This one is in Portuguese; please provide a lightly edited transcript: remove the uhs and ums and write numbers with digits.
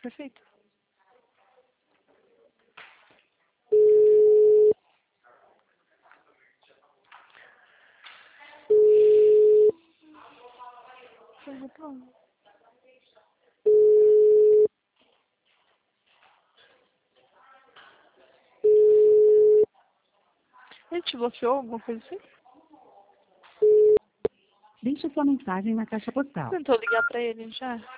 perfeito. Ele te bloqueou, alguma coisa assim? Deixe sua mensagem na caixa postal. Tentou ligar pra ele já?